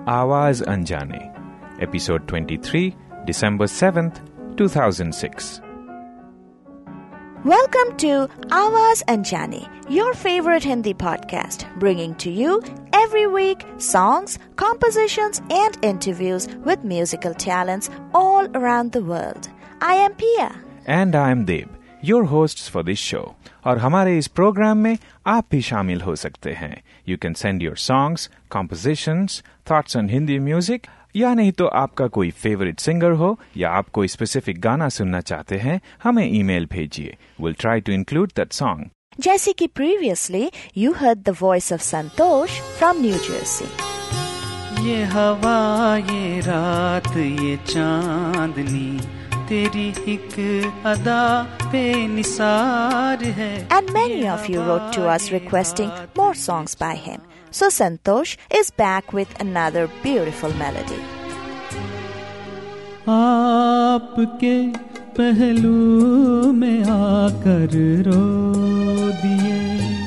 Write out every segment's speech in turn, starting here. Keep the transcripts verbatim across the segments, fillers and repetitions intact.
आवाज अनजाने, episode twenty-three, December seventh, two thousand six. Welcome to Awaaz Anjane, your favorite Hindi podcast, bringing to you every week songs, compositions and interviews with musical talents all around the world. I am Pia. And I am Deb, your hosts for this show. और हमारे इस programme में आप भी शामिल हो सकते हैं. You can send your songs, compositions, thoughts on Hindi music, या नहीं तो आपका कोई फेवरेट सिंगर हो या आप कोई स्पेसिफिक गाना सुनना चाहते हैं, हमें ईमेल भेजिए. We'll try to include that song. जैसे कि previously you heard the voice of Santosh from New Jersey. ये हवा, ये रात, ये चांदनी, तेरी एक अदा पे निसार है. And many of you wrote to us requesting more songs by him. So Santosh is back with another beautiful melody. आपके पहलू में आकर रो दिए,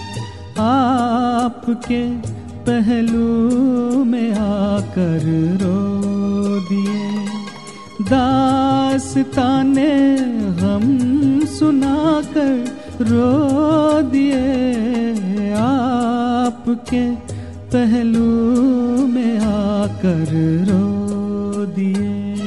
आपके पहलू में आकर रो दिए, दास्ताने हम सुनाकर रो दिए, आपके पहलू में आकर रो दिए.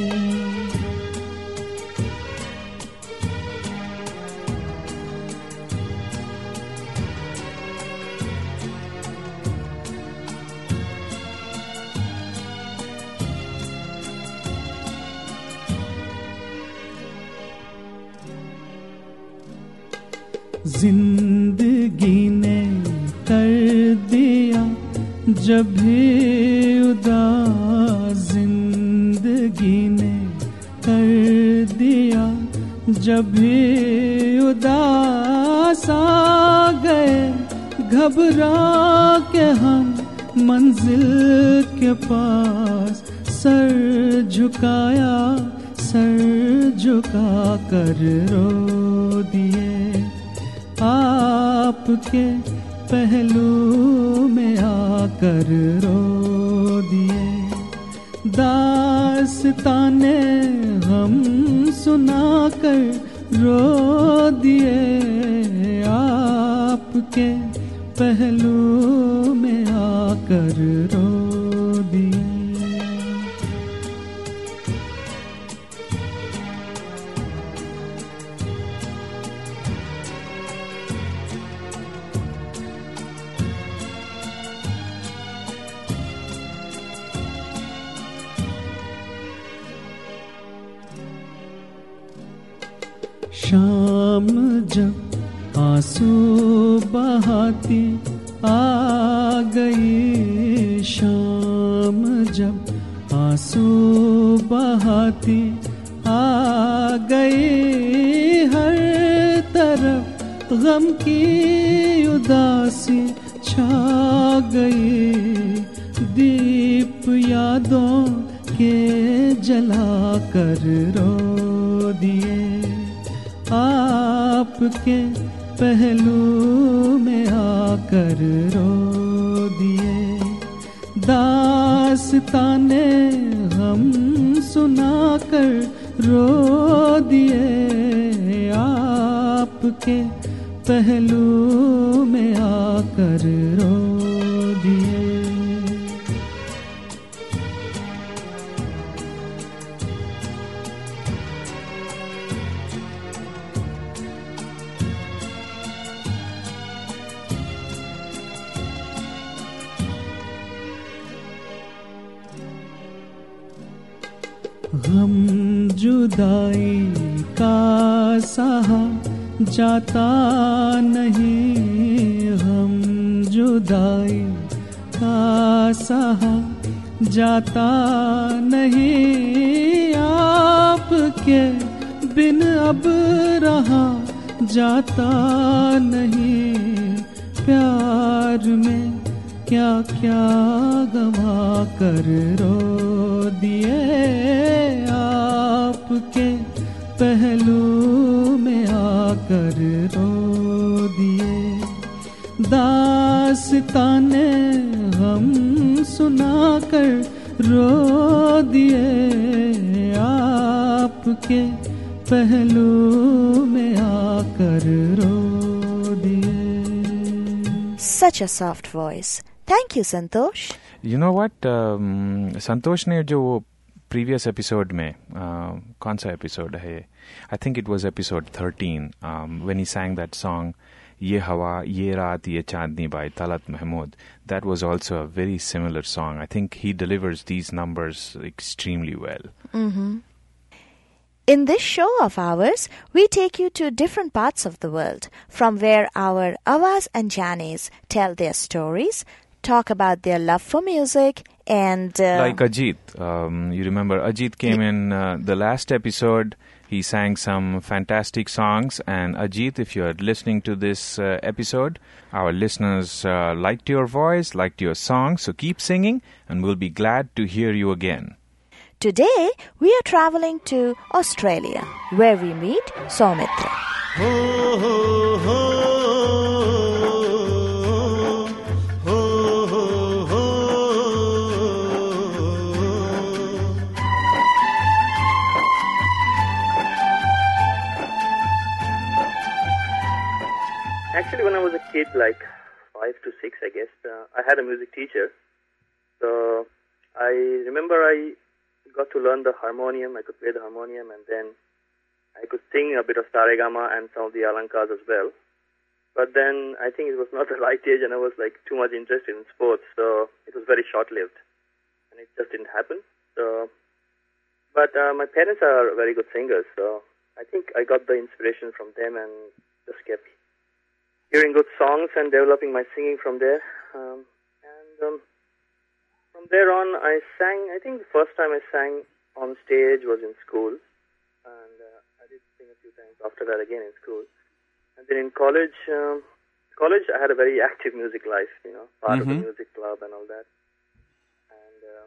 जिंदगी ने कर दिया जब भी उदास, जिंदगी ने कर दिया जब भी उदास, आ गए घबरा के हम मंजिल के पास, सर झुकाया सर झुका कर रो दिए, आपके पहलू में आकर रो दिए, दास्ताने हम सुनाकर रो दिए, आपके पहलू में आकर रो दिए. शाम जब आंसू बहाती आ गई, शाम जब आंसू बहाती आ गई, हर तरफ गम की उदासी छा गई, दीप यादों के जला कर रो दिए, आपके पहलू में आकर रो दिए, दास्ताने हम सुनाकर रो दिए, आपके पहलू में आकर रो दिए. हम जुदाई का सहा जाता नहीं, हम जुदाई का सहा जाता नहीं, आपके बिन अब रहा जाता नहीं, प्यार में क्या क्या गवा कर रो दिए, आपके पहलू में आकर रो दिए, दास्ताने हम सुनाकर रो दिए, आपके पहलू में आकर रो दिए. Such a soft voice. Thank you, Santosh. You know what? Um, Santosh ने जो वो previous episode में uh, कौन सा episode है? I think it was episode thirteen um, when he sang that song ये हवा ये रात ये चांदनी by Talat Mahmood. That was also a very similar song. I think he delivers these numbers extremely well. Mm-hmm. In this show of ours, we take you to different parts of the world, from where our Awaz and Janis tell their stories, talk about their love for music, and... Uh, like Ajit. Um, you remember Ajit came in uh, the last episode. He sang some fantastic songs. And Ajit, if you are listening to this uh, episode, our listeners uh, liked your voice, liked your song. So keep singing and we'll be glad to hear you again. Today, we are traveling to Australia, where we meet Soumitra. Ho, ho, ho. Actually, when I was a kid, like five to six, I guess, uh, I had a music teacher. So I remember I got to learn the harmonium. I could play the harmonium, and then I could sing a bit of Saregama and some of the Alankars as well. But then I think it was not the right age, and I was like too much interested in sports, so it was very short-lived, and it just didn't happen. So, but uh, my parents are very good singers, so I think I got the inspiration from them and just kept hearing good songs and developing my singing from there. Um, and um, from there on, I sang, I think the first time I sang on stage was in school. And uh, I did sing a few times after that again in school. And then in college, um, college I had a very active music life, you know, part mm-hmm. of the music club and all that. And uh,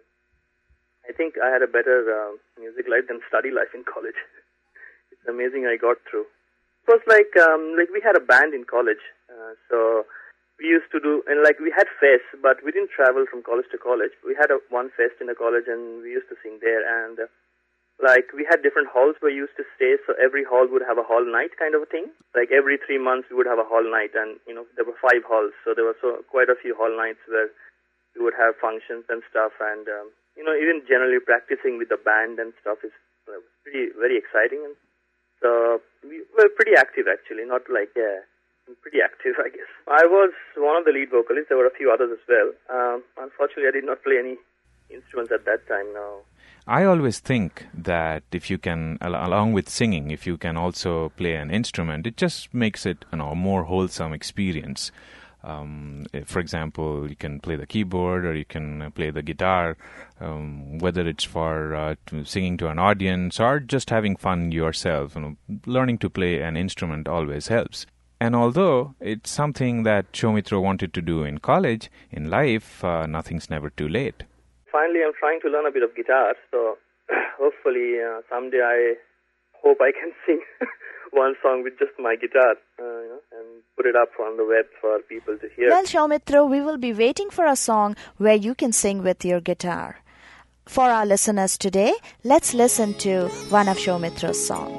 I think I had a better uh, music life than study life in college. It's amazing I got through. It was like, um, like we had a band in college, uh, so we used to do, and like we had fests, but we didn't travel from college to college. We had a one fest in the college, and we used to sing there, and uh, like we had different halls where we used to stay, so every hall would have a hall night kind of a thing. Like every three months we would have a hall night, and you know there were five halls, so there were so quite a few hall nights where we would have functions and stuff, and um, you know even generally practicing with the band and stuff is uh, pretty very exciting. And so we were pretty active actually, not like, yeah, pretty active I guess. I was one of the lead vocalists, there were a few others as well. Um, unfortunately I did not play any instruments at that time, no. I always think that if you can, along with singing, if you can also play an instrument, it just makes it, you know, a more wholesome experience. Um, for example, you can play the keyboard or you can play the guitar, um, whether it's for uh, to singing to an audience or just having fun yourself. You know, learning to play an instrument always helps. And although it's something that Soumitra wanted to do in college, in life, uh, nothing's never too late. Finally, I'm trying to learn a bit of guitar, so hopefully uh, someday I hope I can sing one song with just my guitar, uh, you know, and put it up on the web for people to hear. Well, Soumitra, we will be waiting for a song where you can sing with your guitar. For our listeners today, let's listen to one of Soumitra's songs.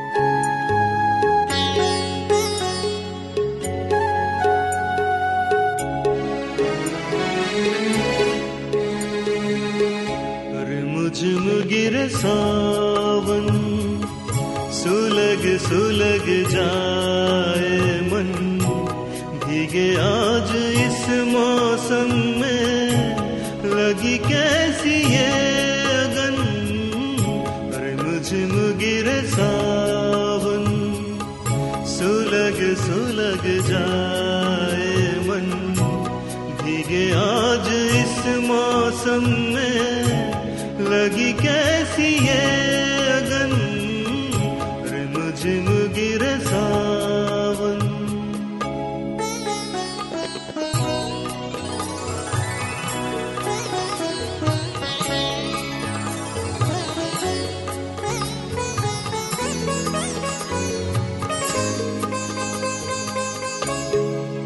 गिर सावन सुलग सुलग जाए मन भीगे आज इस मौसम में लगी कैसी ये अगन अरे मुझे गिर सावन सुलग सुलग जाए मन भीगे आज इस मौसम में लगी कैसी ये अगन रे मुझे गिरे सावन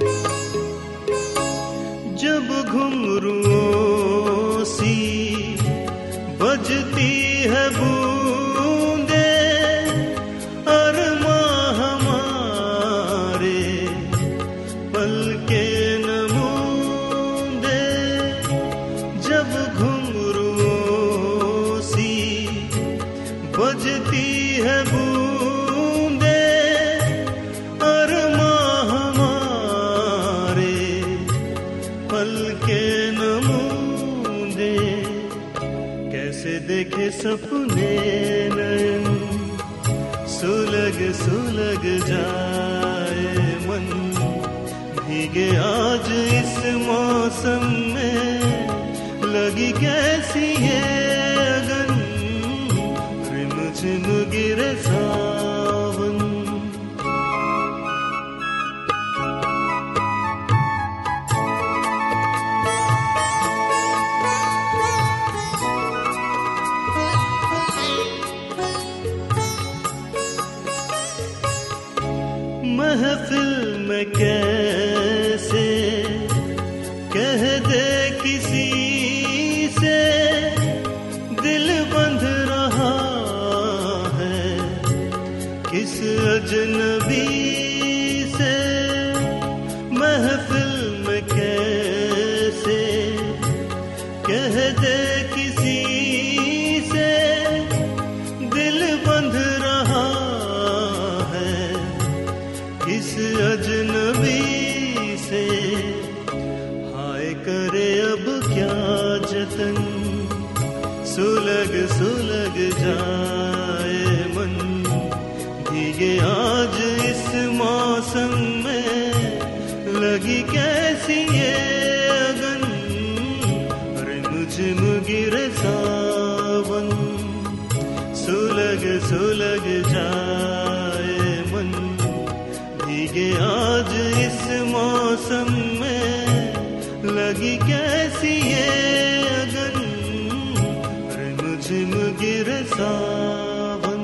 जब घुंघरुओं सी बजती है बूंदे अरमां हमारे पल के नमूंदे जब घुंघरुओं सी बजती है बूंदे अरमां हमारे पल के नमूंदे कैसे देखे सपने नयन सुलग सुलग जाए मन भीगे आज इस मौसम में लगी कैसी ये अगन रिमझिम गिरे सावन महफिल में कैसे कह दे किसी से दिल बंध रहा है किस अजनबी से महफिल में कैसे कह दे किसी से दिल बंध रहा इस अजनबी से हाय करे अब क्या जतन सुलग सुलग जाए मन भीगे आज इस मौसम में लगी कैसी ये अगन रिमझिम गिरे सावन सुलग सुलग जाए मन भीगे आज इस मौसम में लगी कैसी ये अगन रिमझिम गिरे सावन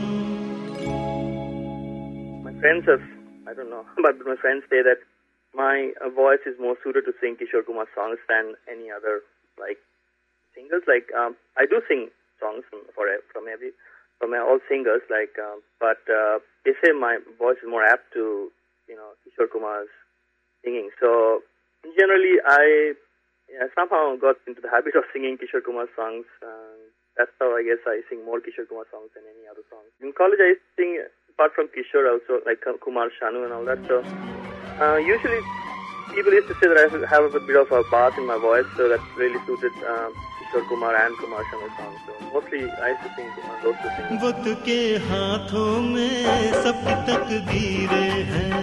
My friends have, I don't know, but my friends say that my uh, voice is more suited to sing Kishore Kumar songs than any other like singers. Like um, I do sing songs from for, from every from all singers, like um, but uh, they say my voice is more apt to you know, Kishore Kumar's singing. So, generally, I yeah, somehow got into the habit of singing Kishore Kumar songs. Um, that's how I guess I sing more Kishore Kumar songs than any other songs. In college, I sing, apart from Kishore, also, like Kumar Shanu and all that. So, uh, usually, people used to say that I have a bit of a bass in my voice, so that really suited um, Kishore Kumar and Kumar Shanu songs. So, mostly, I used to sing uh, those two things. वक्त के हाथों में सबकी तकदीरें हैं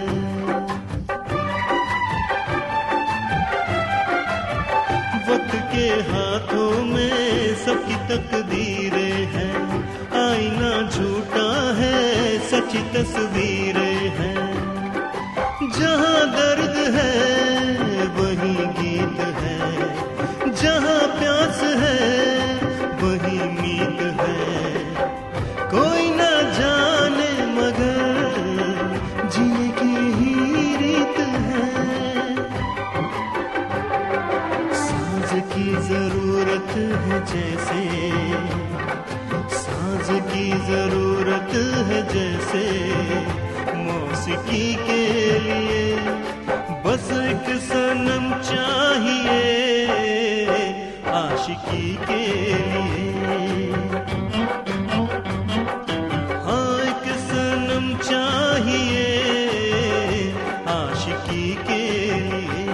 वक्त के हाथों में सबकी तकदीरें हैं आईना झूठा है सच्ची तस्वीरें हैं जहाँ दर्द है वही गीत है जहाँ प्यास है वही मीत है कोई न जाने मगर जिए की ही रीत है साँझ की जरूरत है जैसे साँझ की जरूरत है जैसे मौसीकी के लिए बस एक सनम चाहिए आशिकी के लिए हाँ एक सनम चाहिए आशिकी के लिए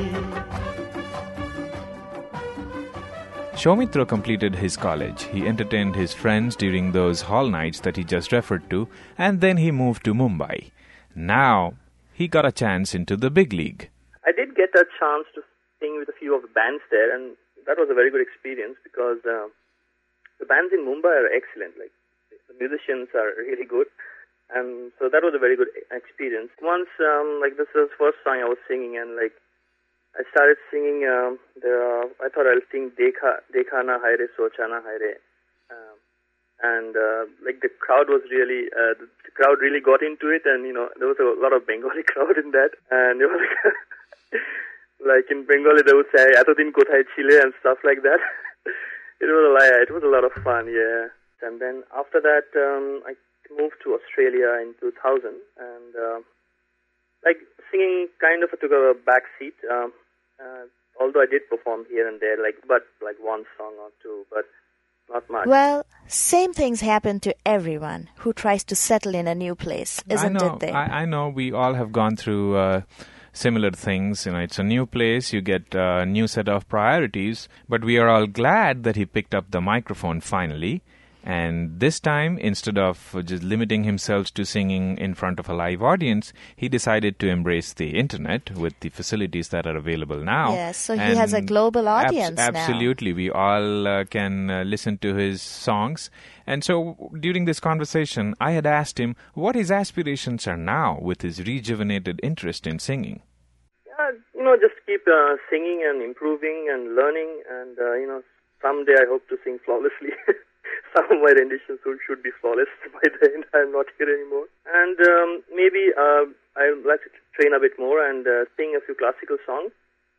Soumitra completed his college. He entertained his friends during those hall nights that he just referred to, and then he moved to Mumbai. Now, he got a chance into the big league. I did get a chance to sing with a few of the bands there, and that was a very good experience because uh, the bands in Mumbai are excellent. Like, the musicians are really good, and so that was a very good experience. Once, um, like, this was the first song I was singing, and, like, I started singing, um, the, uh, I thought I'll sing Dekha, Dekha Na Hai Re, Socha Na Hai Re. Um, and, uh, like, the crowd was really, uh, the, the crowd really got into it, and, you know, there was a lot of Bengali crowd in that. And it was like, like in Bengali, they would say, Eto din kothai chile, and stuff like that. It was, a, it was a lot of fun, yeah. And then after that, um, I moved to Australia in two thousand, and uh, like singing kind of took a back seat. Um, uh, although I did perform here and there, like but like one song or two, but not much. Well, same things happen to everyone who tries to settle in a new place, isn't I know, it? There, I, I know. We all have gone through uh, similar things. You know, it's a new place. You get a new set of priorities. But we are all glad that he picked up the microphone finally. And this time, instead of just limiting himself to singing in front of a live audience, he decided to embrace the internet with the facilities that are available now. Yes, so he has a global audience abs- now. Absolutely. We all uh, can uh, listen to his songs. And so during this conversation, I had asked him what his aspirations are now with his rejuvenated interest in singing. Yeah, you know, just keep uh, singing and improving and learning. And, uh, you know, someday I hope to sing flawlessly. Some of my renditions should, should be flawless by the end. I'm not here anymore. And um, maybe uh, I would like to train a bit more and uh, sing a few classical songs.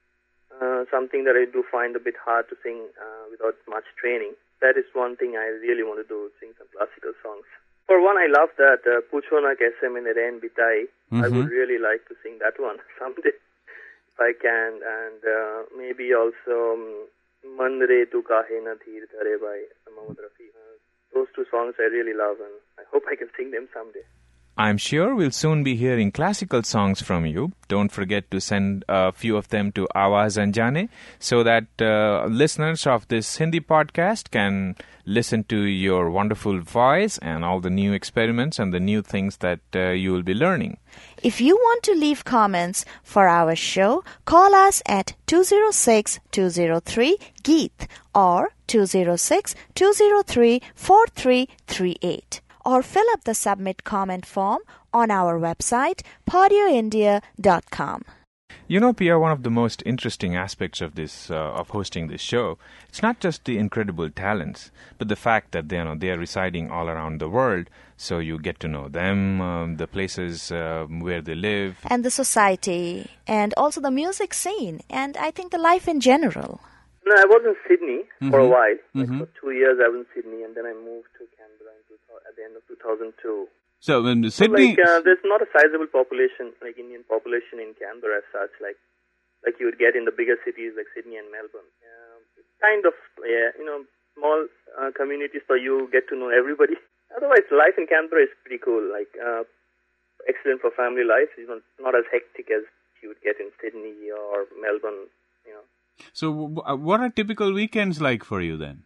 Uh, something that I do find a bit hard to sing uh, without much training. That is one thing I really want to do, sing some classical songs. For one, I love that uh, Pucho na kaise maine rain bitai. Mm-hmm. I would really like to sing that one someday if I can. And uh, maybe also... Um, Man re tu kahe na dheer dhare by Mohammed Rafi. Uh, those two songs I really love, and I hope I can sing them someday. I'm sure we'll soon be hearing classical songs from you. Don't forget to send a few of them to Awaaz Anjane so that uh, listeners of this Hindi podcast can listen to your wonderful voice and all the new experiments and the new things that uh, you will be learning. If you want to leave comments for our show, call us at two oh six, two oh three, Geet or two oh six, two oh three, four three three eight. Or fill up the submit comment form on our website, podio india dot com. You know, Pia, one of the most interesting aspects of this, uh, of hosting this show, it's not just the incredible talents, but the fact that they, you know, they are residing all around the world, so you get to know them, um, the places uh, where they live. And the society, and also the music scene, and I think the life in general. No, I was in Sydney Mm-hmm. for a while. Like Mm-hmm. for two years I was in Sydney, and then I moved to Canberra in two thousand, at the end of two thousand two. So when So, Sydney, like, uh, there's not a sizable population, like Indian population in Canberra as such, like like you would get in the bigger cities like Sydney and Melbourne. Uh, it's kind of, yeah, you know, small uh, communities, so you get to know everybody. Otherwise, life in Canberra is pretty cool, like uh, excellent for family life. It's not, not as hectic as you would get in Sydney or Melbourne, you know. so w- uh, what are typical weekends like for you then?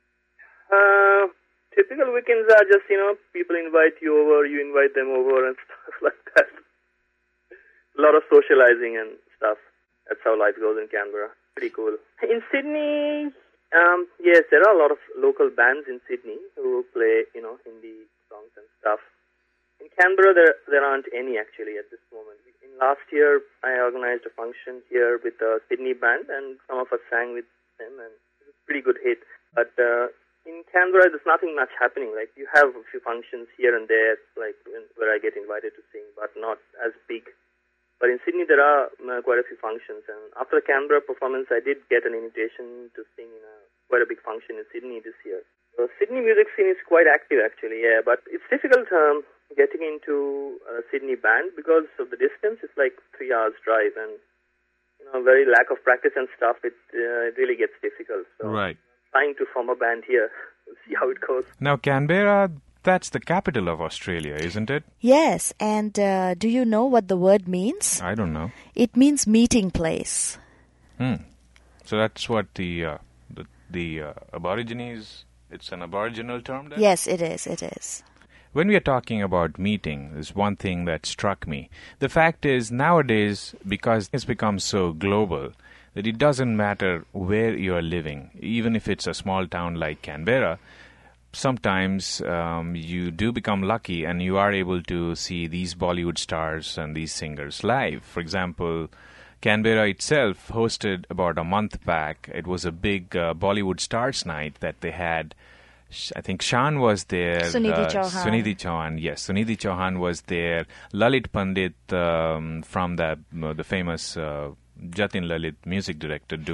Uh, typical weekends are just, you know, people invite you over, you invite them over and stuff like that. A lot of socializing and stuff. That's how life goes in Canberra. Pretty cool. In Sydney, um, yes, there are a lot of local bands in Sydney who play, you know, Hindi songs and stuff. In Canberra, there there aren't any actually at this moment. In last year, I organized a function here with a Sydney band, and some of us sang with them, and it was a pretty good hit. But uh, in Canberra, there's nothing much happening. Like, you have a few functions here and there, like where I get invited to sing, but not as big. But in Sydney, there are uh, quite a few functions. And after the Canberra performance, I did get an invitation to sing in a, quite a big function in Sydney this year. So Sydney music scene is quite active, actually, yeah. But it's difficult um, getting into a Sydney band because of the distance. It's like three hours drive, and you know, very lack of practice and stuff. It, uh, it really gets difficult. So Right. I'm trying to form a band here. We'll see how it goes. Now, Canberra, that's the capital of Australia, isn't it? Yes, and uh, do you know what the word means? I don't know. It means meeting place. Hmm. So that's what the uh, the, the uh, Aborigines, it's an Aboriginal term then? Yes, it is, it is. When we are talking about meeting, there's one thing that struck me. The fact is, nowadays, because it's become so global, that it doesn't matter where you are living, even if it's a small town like Canberra, sometimes um, you do become lucky and you are able to see these Bollywood stars and these singers live. For example, Canberra itself hosted about a month back, it was a big uh, Bollywood stars night that they had. I think Shan was there. Sunidhi uh, Chauhan. Sunidhi Chauhan, yes. Sunidhi Chauhan was there. Lalit Pandit um, from the, uh, the famous uh, Jatin Lalit music director duo.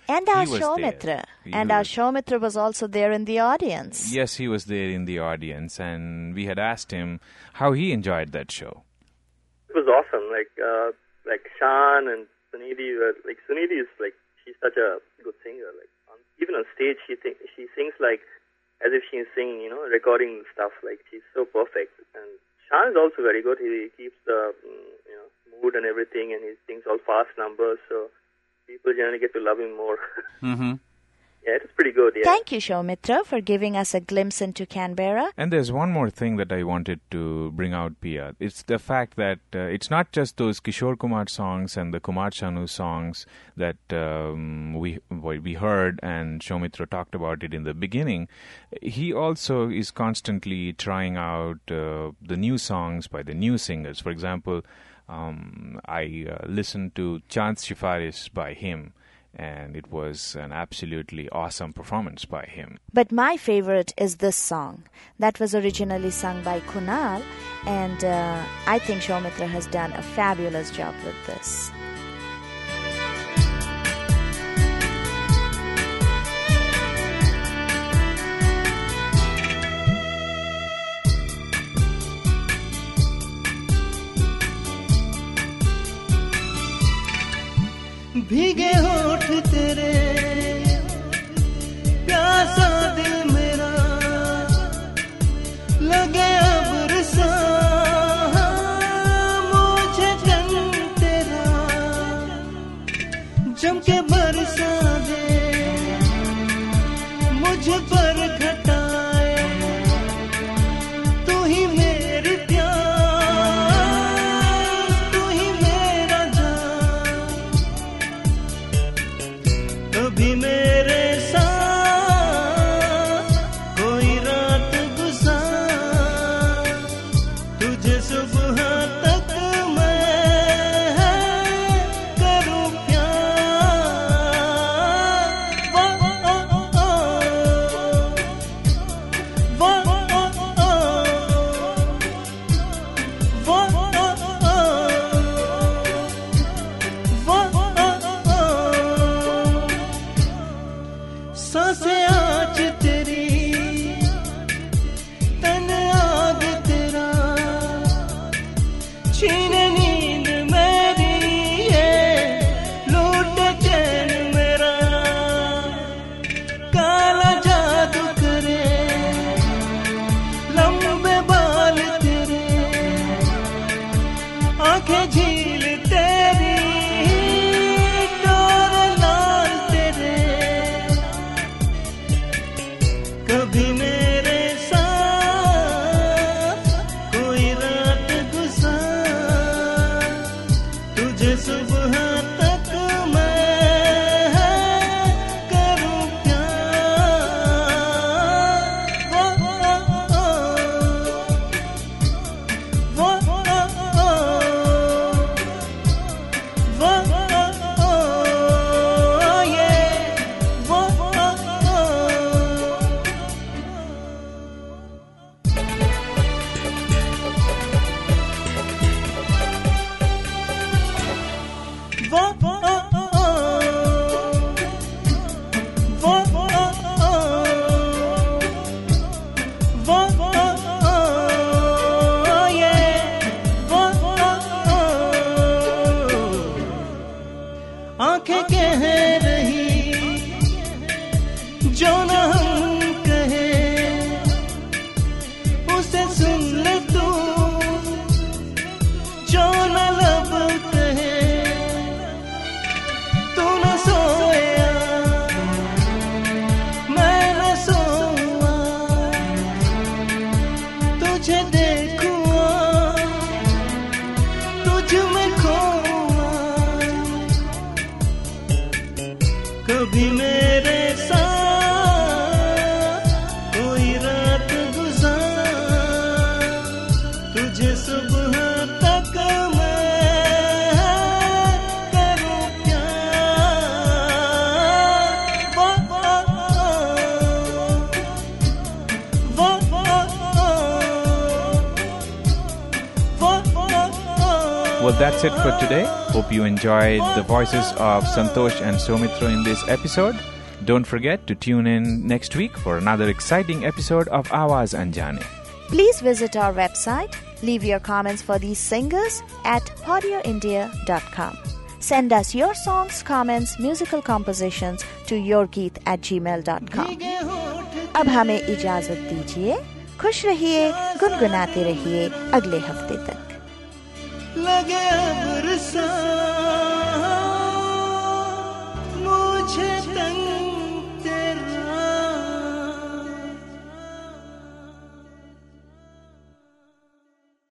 And our he was Shomitra. there. And He our was- Shomitra was also there in the audience. Yes, he was there in the audience, and we had asked him how he enjoyed that show. It was awesome. Like uh, like Shan and Sunidhi were like Sunidhi is like she's such a good singer. Like on, even on stage, she think, she sings like as if she's singing, you know, recording stuff. Like she's so perfect. And Shan is also very good. He keeps the mm, you know mood and everything, and he sings all fast numbers. So people generally get to love him more. Mm-hmm. Yeah, it was pretty good. Yeah. Thank you, Shomitra, for giving us a glimpse into Canberra. And there's one more thing that I wanted to bring out, Pia. It's the fact that uh, it's not just those Kishore Kumar songs and the Kumar Sanu songs that um, we we heard, and Shomitra talked about it in the beginning. He also is constantly trying out uh, the new songs by the new singers. For example, um, I uh, listened to Chand Sifaris by him, and it was an absolutely awesome performance by him. But my favorite is this song that was originally sung by Kunal, and uh, I think Shomitra has done a fabulous job with this. भीगे होठ तेरे प्यासा दिल मेरा लगे अब रसा मुझे जन तेरा जम के बरसा दे मुझ पर घटाए तू ही मेरी प्यास तू ही मेरा जान कभी मेरे साथ कोई रात गुजार तुझे सुबह तक मैं करूं प्यार वाह वाह सांसें आज तेरी तन आग तेरा छीने नींद मेरी ये लूट चैन मेरा काला जादू करे लंबे बाल तेरे आंखें झील तेरी डोर लाल तेरे कभी मेरे साथ कोई रात गुजार तुझे सुबह तक मैं करूं प्यार वाह वाह वाह ये वाह Well, that's it for today. Hope you enjoyed the voices of Santosh and Soumitra in this episode. Don't forget to tune in next week for another exciting episode of Awaaz Anjane. Please visit our website. Leave your comments for these singers at podio india dot com. Send us your songs, comments, musical compositions to yourgeet at gmail dot com. अब हमें इजाजत दीजिए. खुश रहिए, गुनगुनाते रहिए अगले हफ्ते तक. लगे अब बरसात